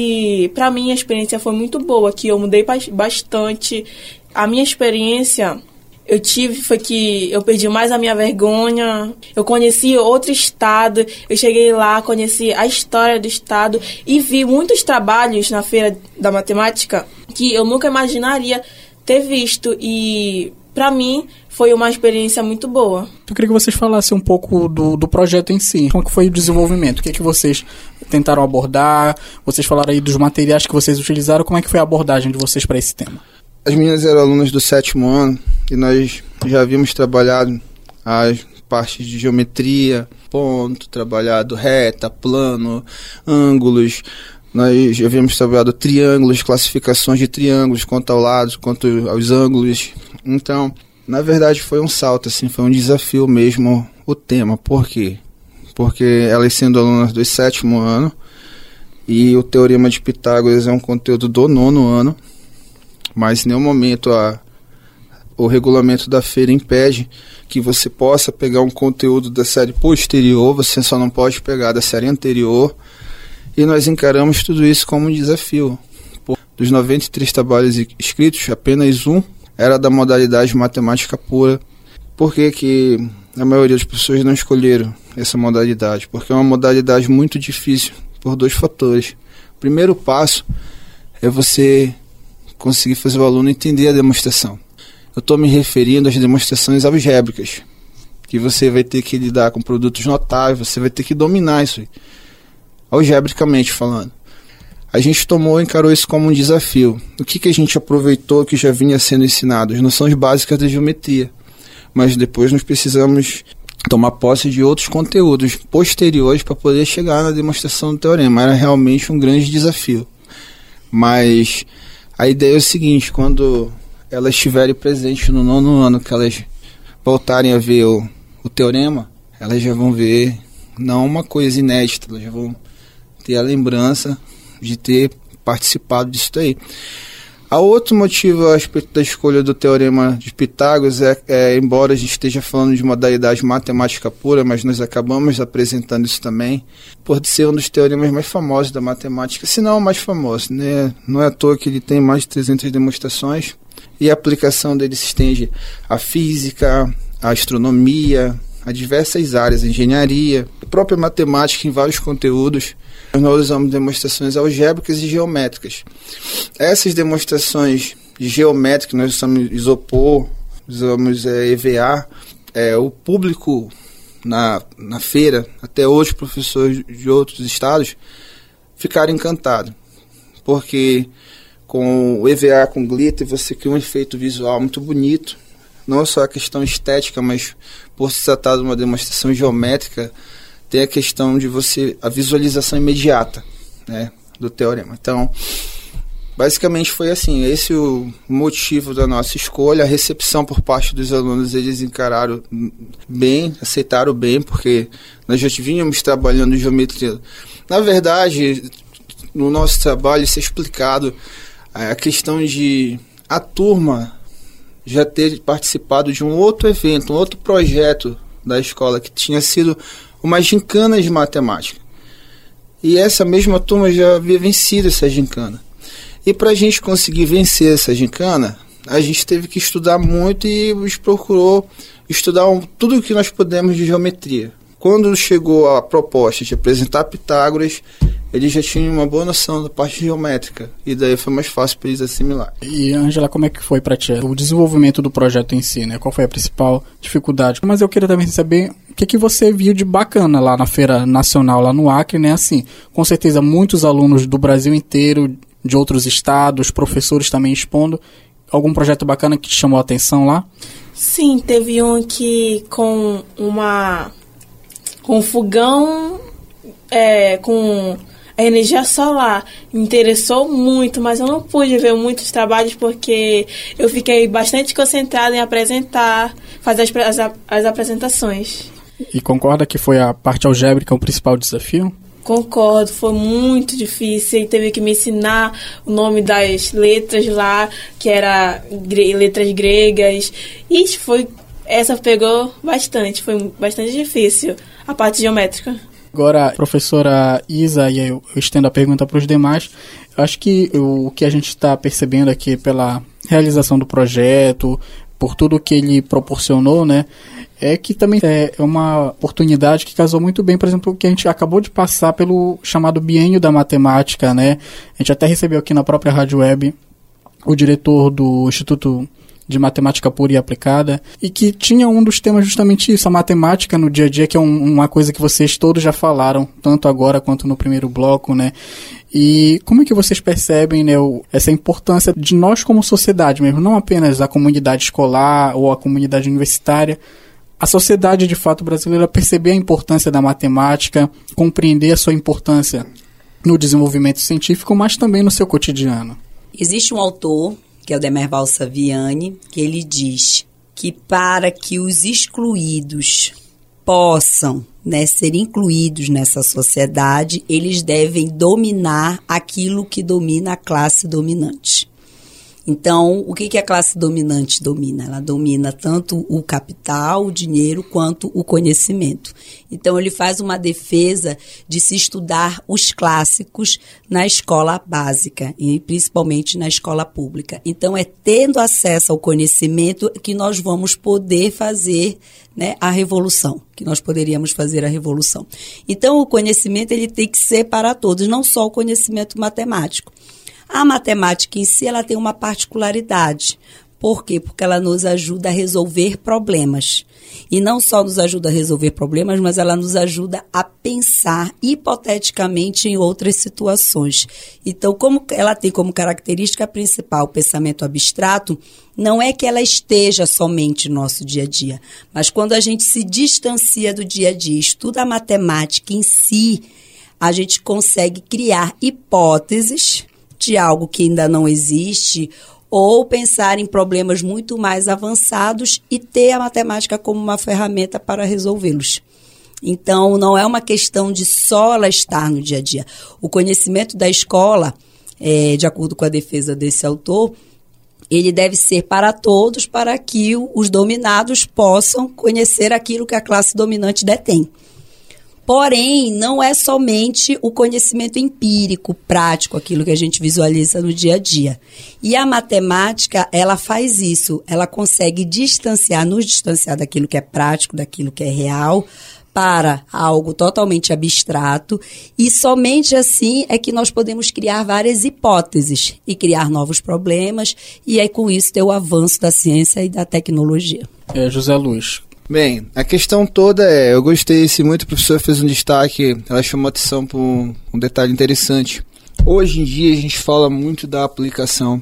E para mim a experiência foi muito boa, que eu mudei bastante. A minha experiência eu tive foi que eu perdi mais a minha vergonha, eu conheci outro estado, eu cheguei lá, conheci a história do estado e vi muitos trabalhos na Feira da Matemática que eu nunca imaginaria ter visto, e para mim foi uma experiência muito boa. Eu queria que vocês falassem um pouco do, do projeto em si. Como que foi o desenvolvimento? O que é que vocês tentaram abordar? Vocês falaram aí dos materiais que vocês utilizaram. Como é que foi a abordagem de vocês para esse tema? As meninas eram alunas do sétimo ano e nós já havíamos trabalhado as partes de geometria, ponto, trabalhado reta, plano, ângulos. Nós já havíamos trabalhado triângulos, classificações de triângulos, quanto ao lado, quanto aos ângulos. Então, na verdade, foi um salto, assim, foi um desafio mesmo o tema. Por quê? porque elas sendo alunas do sétimo ano, e o Teorema de Pitágoras é um conteúdo do nono ano, mas em nenhum momento a, o regulamento da feira impede que você possa pegar um conteúdo da série posterior, você só não pode pegar da série anterior, e nós encaramos tudo isso como um desafio. Dos noventa e três trabalhos escritos, apenas um era da modalidade matemática pura. Por que que a maioria das pessoas não escolheram essa modalidade? Porque é uma modalidade muito difícil, por dois fatores. O primeiro passo é você conseguir fazer o aluno entender a demonstração. Eu estou me referindo às demonstrações algébricas, que você vai ter que lidar com produtos notáveis, você vai ter que dominar isso aí, algebricamente falando. A gente tomou e encarou isso como um desafio. O que, que a gente aproveitou que já vinha sendo ensinado? As noções básicas da geometria. Mas depois nós precisamos tomar posse de outros conteúdos posteriores para poder chegar na demonstração do teorema. Era realmente um grande desafio. Mas a ideia é o seguinte: quando elas estiverem presentes no nono ano, que elas voltarem a ver o, o teorema, elas já vão ver não uma coisa inédita, elas já vão ter a lembrança de ter participado disso daí. A outro motivo a respeito da escolha do Teorema de Pitágoras é, é, embora a gente esteja falando de modalidade matemática pura, mas nós acabamos apresentando isso também, por ser um dos teoremas mais famosos da matemática, se não o mais famoso, né? Não é à toa que ele tem mais de trezentas demonstrações, e a aplicação dele se estende à física, à astronomia, a diversas áreas, a engenharia, a própria matemática em vários conteúdos. Nós usamos demonstrações algébricas e geométricas. Essas demonstrações geométricas, nós usamos isopor, usamos é, E V A, é, o público na, na feira, até hoje professores de outros estados, ficaram encantados, porque com o E V A, com glitter, você cria um efeito visual muito bonito, não só a questão estética, mas por se tratar de uma demonstração geométrica, tem a questão de você, a visualização imediata, né, do teorema. Então, basicamente foi assim, esse é o motivo da nossa escolha. A recepção por parte dos alunos, eles encararam bem, aceitaram bem, porque nós já vínhamos trabalhando geometria. Na verdade, no nosso trabalho, isso é explicado, a questão de a turma já ter participado de um outro evento, um outro projeto da escola, que tinha sido uma gincana de matemática. E essa mesma turma já havia vencido essa gincana. E para a gente conseguir vencer essa gincana, a gente teve que estudar muito e procurou estudar um, tudo o que nós pudemos de geometria. Quando chegou a proposta de apresentar Pitágoras, eles já tinham uma boa noção da parte geométrica, e daí foi mais fácil para eles assimilar. E, Ângela, como é que foi para ti o desenvolvimento do projeto em si, né? Qual foi a principal dificuldade? Mas eu queria também saber o que, que você viu de bacana lá na Feira Nacional, lá no Acre, né? Assim, com certeza muitos alunos do Brasil inteiro, de outros estados, professores também expondo. Algum projeto bacana que te chamou a atenção lá? Sim, teve um que com uma... com fogão, é, com a energia solar, me interessou muito, mas eu não pude ver muitos trabalhos porque eu fiquei bastante concentrada em apresentar, fazer as, as, as apresentações. E concorda que foi a parte algébrica o principal desafio? Concordo, foi muito difícil, ele teve que me ensinar o nome das letras lá, que era gre- letras gregas, e foi, essa pegou bastante, foi bastante difícil, a parte geométrica. Agora, professora Isa, e eu estendo a pergunta para os demais, eu acho que o que a gente está percebendo aqui pela realização do projeto, por tudo que ele proporcionou, né, é que também é uma oportunidade que casou muito bem, por exemplo, que a gente acabou de passar pelo chamado Biênio da Matemática, né, a gente até recebeu aqui na própria Rádio Web o diretor do Instituto de Matemática Pura e Aplicada, e que tinha um dos temas justamente isso, a matemática no dia a dia, que é um, uma coisa que vocês todos já falaram, tanto agora quanto no primeiro bloco, né? E como é que vocês percebem, né, o, essa importância de nós como sociedade mesmo, não apenas a comunidade escolar ou a comunidade universitária, a sociedade de fato brasileira perceber a importância da matemática, compreender a sua importância no desenvolvimento científico, mas também no seu cotidiano? Existe um autor, que é o Demerval Saviani, que ele diz que para que os excluídos possam, né, ser incluídos nessa sociedade, eles devem dominar aquilo que domina a classe dominante. Então, o que, que a classe dominante domina? Ela domina tanto o capital, o dinheiro, quanto o conhecimento. Então, ele faz uma defesa de se estudar os clássicos na escola básica, e principalmente na escola pública. Então, é tendo acesso ao conhecimento que nós vamos poder fazer, né, a revolução, que nós poderíamos fazer a revolução. Então, o conhecimento ele tem que ser para todos, não só o conhecimento matemático. A matemática em si, ela tem uma particularidade. Por quê? Porque ela nos ajuda a resolver problemas. E não só nos ajuda a resolver problemas, mas ela nos ajuda a pensar hipoteticamente em outras situações. Então, como ela tem como característica principal o pensamento abstrato, não é que ela esteja somente no nosso dia a dia, mas quando a gente se distancia do dia a dia, estuda a matemática em si, a gente consegue criar hipóteses de algo que ainda não existe, ou pensar em problemas muito mais avançados e ter a matemática como uma ferramenta para resolvê-los. Então, não é uma questão de só ela estar no dia a dia. O conhecimento da escola, é, de acordo com a defesa desse autor, ele deve ser para todos, para que os dominados possam conhecer aquilo que a classe dominante detém. Porém, não é somente o conhecimento empírico, prático, aquilo que a gente visualiza no dia a dia. E a matemática, ela faz isso, ela consegue distanciar, nos distanciar daquilo que é prático, daquilo que é real, para algo totalmente abstrato, e somente assim é que nós podemos criar várias hipóteses e criar novos problemas, e aí com isso ter o avanço da ciência e da tecnologia. É, José Luiz. Bem, a questão toda é, eu gostei, se muito o professor fez um destaque, ela chamou atenção para um, um detalhe interessante. Hoje em dia a gente fala muito da aplicação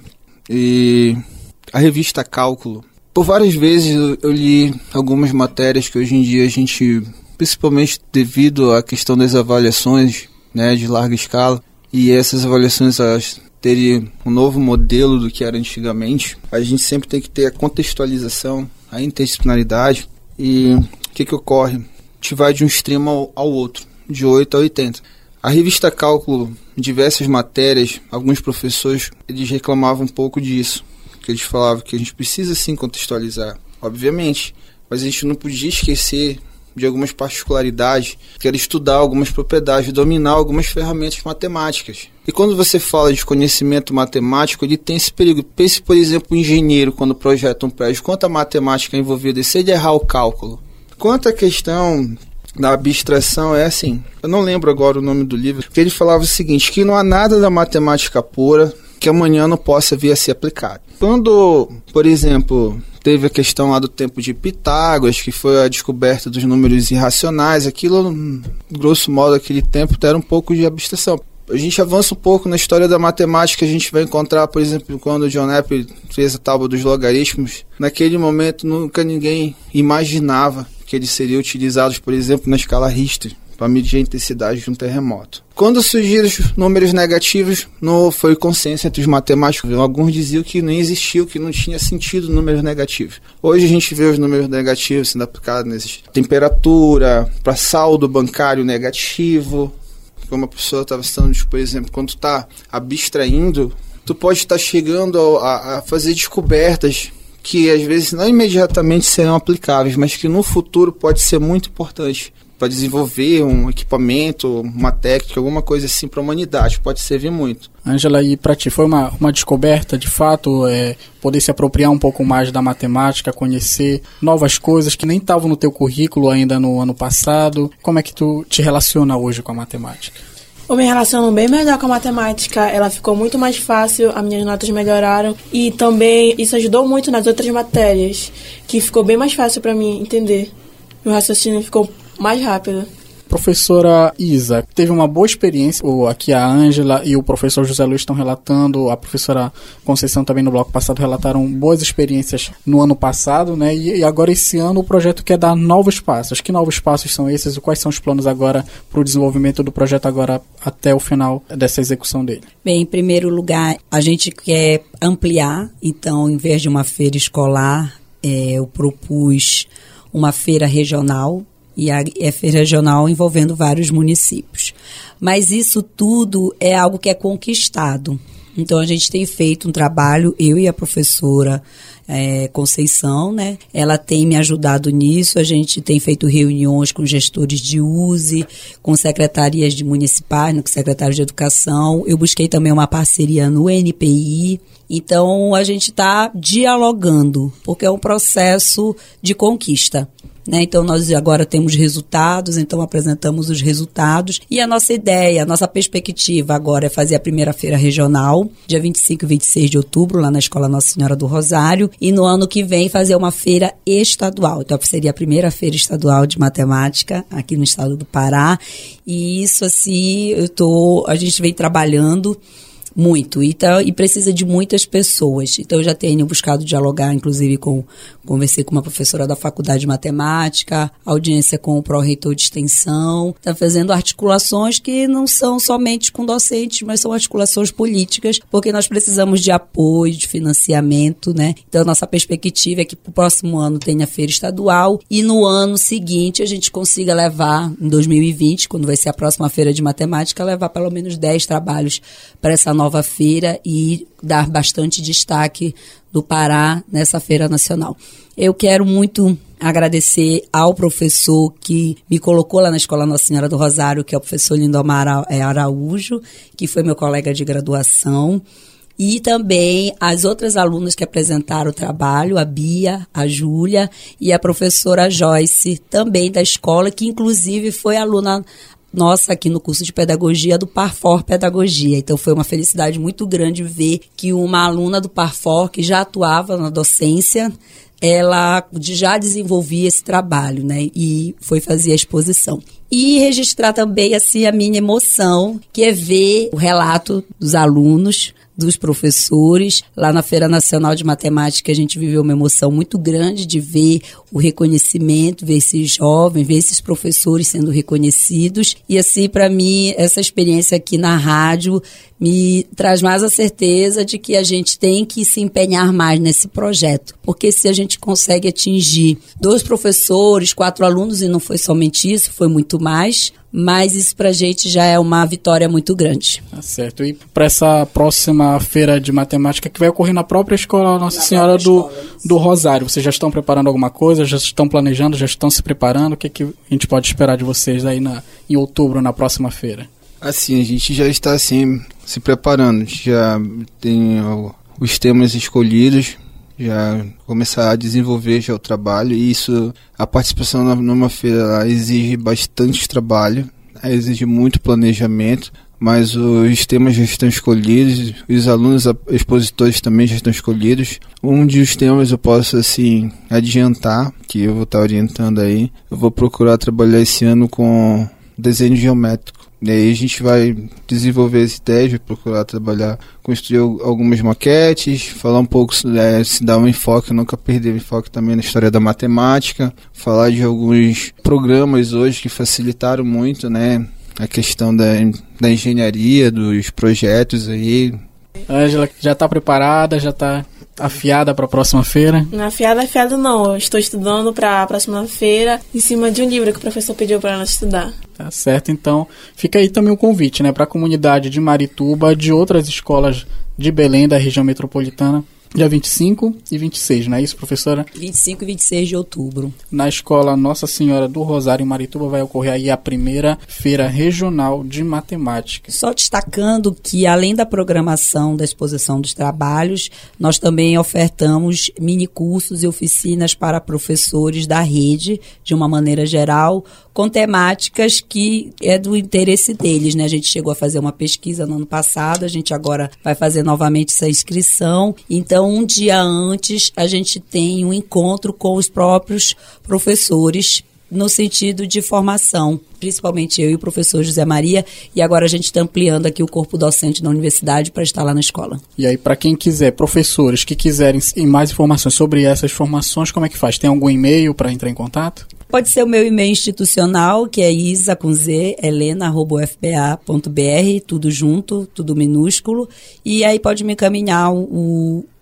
e a revista Cálculo. Por várias vezes eu, eu li algumas matérias que hoje em dia a gente, principalmente devido à questão das avaliações, né, de larga escala, e essas avaliações elas terem um novo modelo do que era antigamente, a gente sempre tem que ter a contextualização, a interdisciplinaridade. E o que que ocorre? A gente vai de um extremo ao, ao outro, de oito a oitenta. A revista Cálculo, em diversas matérias, alguns professores eles reclamavam um pouco disso, que eles falavam que a gente precisa sim contextualizar, obviamente, mas a gente não podia esquecer de algumas particularidades, que era estudar algumas propriedades, dominar algumas ferramentas matemáticas. E quando você fala de conhecimento matemático, ele tem esse perigo. Pense, por exemplo, o engenheiro, quando projeta um prédio, quanta matemática é envolvida, e se ele errar o cálculo. Quanto à questão da abstração, é assim, eu não lembro agora o nome do livro, que ele falava o seguinte, que não há nada da matemática pura que amanhã não possa vir a ser aplicado. Quando, por exemplo, teve a questão lá do tempo de Pitágoras, que foi a descoberta dos números irracionais, aquilo, grosso modo, aquele tempo era um pouco de abstração. A gente avança um pouco na história da matemática, a gente vai encontrar, por exemplo, quando o John Napier fez a tábua dos logaritmos, naquele momento nunca ninguém imaginava que eles seriam utilizados, por exemplo, na escala Richter, para medir a intensidade de um terremoto. Quando surgiram os números negativos, não foi consenso entre os matemáticos. Alguns diziam que nem existiu, que não tinha sentido números negativos. Hoje a gente vê os números negativos sendo aplicados nessa temperatura, para saldo bancário negativo. Como a pessoa estava citando, por exemplo, quando tu está abstraindo, tu pode estar chegando a, a fazer descobertas que às vezes não imediatamente serão aplicáveis, mas que no futuro pode ser muito importante para desenvolver um equipamento, uma técnica, alguma coisa assim para a humanidade, pode servir muito. Ângela, e para ti, foi uma, uma descoberta, de fato, é, poder se apropriar um pouco mais da matemática, conhecer novas coisas que nem estavam no teu currículo ainda no ano passado? Como é que tu te relaciona hoje com a matemática? Eu me relaciono bem melhor com a matemática, ela ficou muito mais fácil, as minhas notas melhoraram e também isso ajudou muito nas outras matérias, que ficou bem mais fácil para mim entender. Meu raciocínio ficou mais rápido. Professora Isa, teve uma boa experiência, aqui a Ângela e o professor José Luiz estão relatando, a professora Conceição também no bloco passado relataram boas experiências no ano passado, né? E agora esse ano o projeto quer dar novos passos. Que novos passos são esses e quais são os planos agora para o desenvolvimento do projeto agora até o final dessa execução dele? Bem, em primeiro lugar, a gente quer ampliar, então, em vez de uma feira escolar, é, eu propus uma feira regional, e a, é feira regional envolvendo vários municípios. Mas isso tudo é algo que é conquistado. Então, a gente tem feito um trabalho, eu e a professora é, Conceição, né? Ela tem me ajudado nisso, a gente tem feito reuniões com gestores de U S E, com secretarias de municipais, com secretários de educação. Eu busquei também uma parceria no N P I. Então, a gente está dialogando, porque é um processo de conquista. Né? Então, nós agora temos resultados, então apresentamos os resultados. E a nossa ideia, a nossa perspectiva agora é fazer a primeira feira regional, dia vinte e cinco e vinte e seis de outubro, lá na Escola Nossa Senhora do Rosário. E no ano que vem fazer uma feira estadual. Então, seria a primeira feira estadual de matemática aqui no estado do Pará. E isso, assim, eu tô, a gente vem trabalhando muito, e, tá, e precisa de muitas pessoas. Então, eu já tenho buscado dialogar, inclusive, com, conversei com uma professora da Faculdade de Matemática, audiência com o pró-reitor de extensão, está fazendo articulações que não são somente com docentes, mas são articulações políticas, porque nós precisamos de apoio, de financiamento, né? Então, nossa perspectiva é que para o próximo ano tenha feira estadual e no ano seguinte a gente consiga levar, em dois mil e vinte, quando vai ser a próxima feira de matemática, levar pelo menos dez trabalhos para essa nova nova feira e dar bastante destaque do Pará nessa feira nacional. Eu quero muito agradecer ao professor que me colocou lá na Escola Nossa Senhora do Rosário, que é o professor Lindomar Araújo, que foi meu colega de graduação, e também as outras alunas que apresentaram o trabalho, a Bia, a Júlia e a professora Joyce, também da escola, que inclusive foi aluna nossa aqui no curso de pedagogia do Parfor Pedagogia. Então, foi uma felicidade muito grande ver que uma aluna do Parfor, que já atuava na docência, ela já desenvolvia esse trabalho, né? E foi fazer a exposição. E registrar também, assim, a minha emoção, que é ver o relato dos alunos, dos professores. Lá na Feira Nacional de Matemática, a gente viveu uma emoção muito grande de ver o reconhecimento, ver esses jovens, ver esses professores sendo reconhecidos. E, assim, para mim, essa experiência aqui na rádio me traz mais a certeza de que a gente tem que se empenhar mais nesse projeto. Porque se a gente consegue atingir dois professores, quatro alunos, e não foi somente isso, foi muito mais, mas isso pra gente já é uma vitória muito grande. Tá certo. E para essa próxima feira de matemática que vai ocorrer na própria Escola Nossa na Senhora do, escola, do Rosário, vocês já estão preparando alguma coisa? Já estão planejando? Já estão se preparando? O que, que a gente pode esperar de vocês aí na, em outubro, na próxima feira? Assim, a gente já está assim, se preparando. A gente já tem ó, os temas escolhidos, já começar a desenvolver já o trabalho, e isso, a participação numa feira exige bastante trabalho, exige muito planejamento, mas os temas já estão escolhidos, os alunos expositores também já estão escolhidos. Um dos temas eu posso assim adiantar, que eu vou estar orientando aí, eu vou procurar trabalhar esse ano com desenho geométrico. E aí a gente vai desenvolver as ideias, vai procurar trabalhar, construir algumas maquetes, falar um pouco, é, se dar um enfoque, nunca perder o enfoque também na história da matemática, falar de alguns programas hoje que facilitaram muito, né, a questão da, da engenharia, dos projetos aí. Ângela já está preparada, já está afiada para a próxima feira? Não, afiada, afiada não. Eu estou estudando para a próxima feira em cima de um livro que o professor pediu para ela estudar. Tá certo, então fica aí também o convite, né, para a comunidade de Marituba, de outras escolas de Belém, da região metropolitana, dia vinte e cinco e vinte e seis, não é isso, professora? vinte e cinco e vinte e seis de outubro. Na Escola Nossa Senhora do Rosário, em Marituba, vai ocorrer aí a primeira Feira Regional de Matemática. Só destacando que, além da programação da exposição dos trabalhos, nós também ofertamos minicursos e oficinas para professores da rede, de uma maneira geral, com temáticas que é do interesse deles, né? A gente chegou a fazer uma pesquisa no ano passado, a gente agora vai fazer novamente essa inscrição. Então, um dia antes, a gente tem um encontro com os próprios professores no sentido de formação, principalmente eu e o professor José Maria, e agora a gente está ampliando aqui o corpo docente da universidade para estar lá na escola. E aí, para quem quiser, professores que quiserem mais informações sobre essas formações, como é que faz? Tem algum e-mail para entrar em contato? Pode ser o meu e-mail institucional, que é isa com z, helena, arroba, ufpa.br, tudo junto, tudo minúsculo, e aí pode me encaminhar o,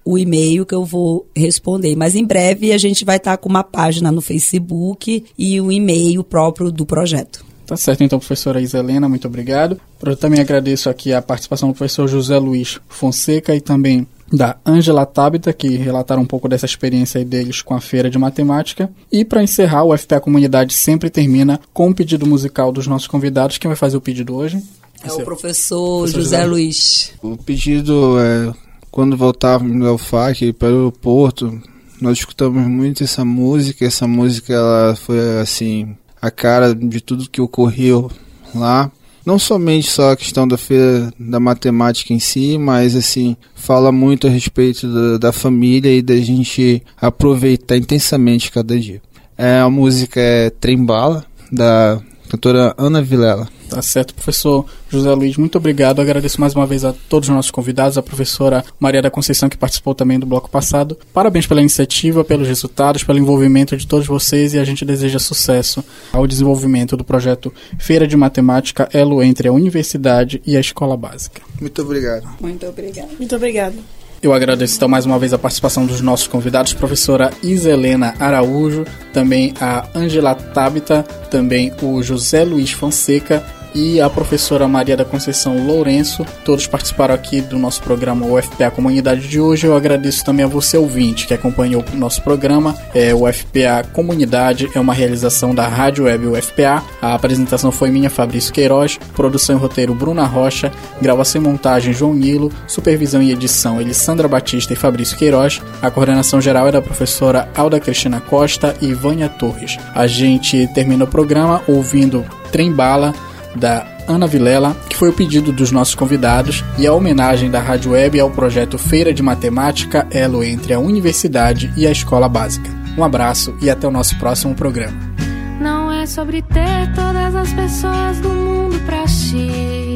o e-mail que eu vou responder. Mas em breve a gente vai estar com uma página no Facebook e o e-mail próprio do projeto. Tá certo, então, professora Isa Helena, muito obrigado. Eu também agradeço aqui a participação do professor José Luiz Fonseca e também da Ângela Tabita, que relataram um pouco dessa experiência aí deles com a Feira de Matemática. E para encerrar, o F P A Comunidade sempre termina com o pedido musical dos nossos convidados. Quem vai fazer o pedido hoje? É Esse o professor, professor José, José Luiz. O pedido é, quando voltávamos do F A C para o aeroporto, nós escutamos muito essa música. Essa música ela foi assim a cara de tudo que ocorreu lá. Não somente só a questão da Feira da Matemática em si, mas assim, fala muito a respeito da, da família e da gente aproveitar intensamente cada dia. É, a música é Trem Bala, da cantora Ana Vilela. Tá certo, professor José Luiz, muito obrigado. Eu agradeço mais uma vez a todos os nossos convidados, a professora Maria da Conceição, que participou também do bloco passado. Parabéns pela iniciativa, pelos resultados, pelo envolvimento de todos vocês, e a gente deseja sucesso ao desenvolvimento do projeto Feira de Matemática, elo entre a universidade e a escola básica. Muito obrigado. Muito obrigado. Muito obrigado. Eu agradeço então mais uma vez a participação dos nossos convidados, professora Isa Helena Araújo, também a Ângela Tabita, também o José Luiz Fonseca e a professora Maria da Conceição Lourenço. Todos participaram aqui do nosso programa U F P A Comunidade de hoje. Eu agradeço também a você, ouvinte, que acompanhou o nosso programa. É, o U F P A Comunidade é uma realização da Rádio Web U F P A. A apresentação foi minha, Fabrício Queiroz. Produção e roteiro, Bruna Rocha. Gravação e montagem, João Nilo. Supervisão e edição, Elissandra Batista e Fabrício Queiroz. A coordenação geral é da professora Alda Cristina Costa e Vânia Torres. A gente termina o programa ouvindo Trem Bala, da Ana Vilela, que foi o pedido dos nossos convidados, e a homenagem da Rádio Web ao projeto Feira de Matemática, elo entre a universidade e a escola básica. Um abraço e até o nosso próximo programa. Não é sobre ter todas as pessoas do mundo pra ti,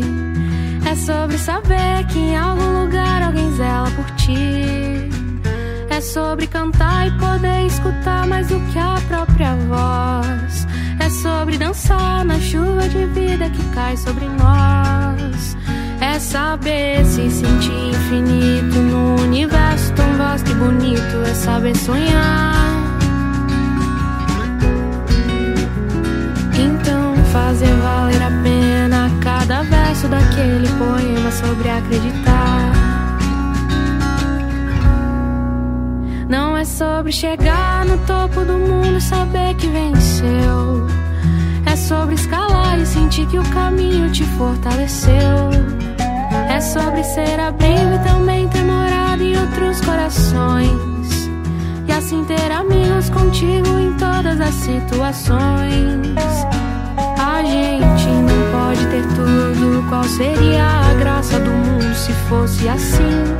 é sobre saber que em algum lugar alguém zela por ti. É sobre cantar e poder escutar mais do que a própria voz. É sobre dançar na chuva de vida que cai sobre nós. É saber se sentir infinito no universo tão vasto e bonito. É saber sonhar. Então fazer valer a pena cada verso daquele poema sobre acreditar. Não é sobre chegar no topo do mundo e saber que venceu. É sobre escalar e sentir que o caminho te fortaleceu. É sobre ser abrigo e também ter morado em outros corações. E assim ter amigos contigo em todas as situações. A gente não pode ter tudo. Qual seria a graça do mundo se fosse assim?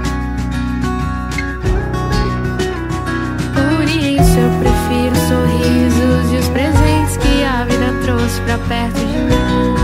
Eu prefiro os sorrisos e os presentes que a vida trouxe pra perto de mim.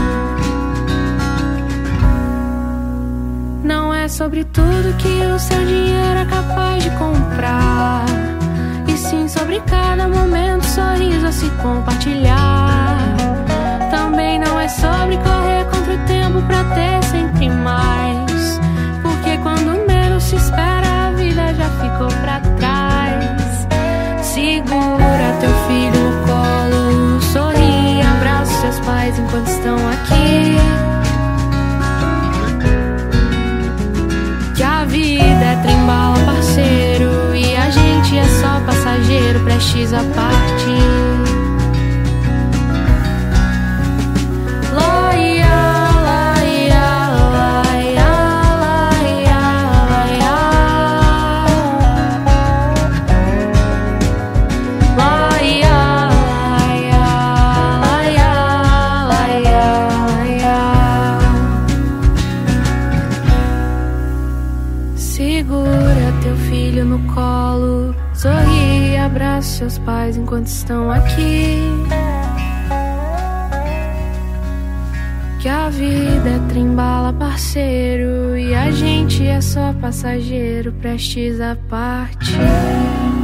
Não é sobre tudo que o seu dinheiro é capaz de comprar, e sim sobre cada momento, sorriso a se compartilhar. Também não é sobre correr contra o tempo pra ter sempre mais, porque quando menos se espera a vida já ficou pra trás. Segura teu filho no colo, sorri, abraça seus pais enquanto estão aqui. Que a vida é trem-bala, parceiro, e a gente é só passageiro, prestes a partir. Seus pais enquanto estão aqui. Que a vida é trem-bala, parceiro, e a gente é só passageiro, prestes a partir.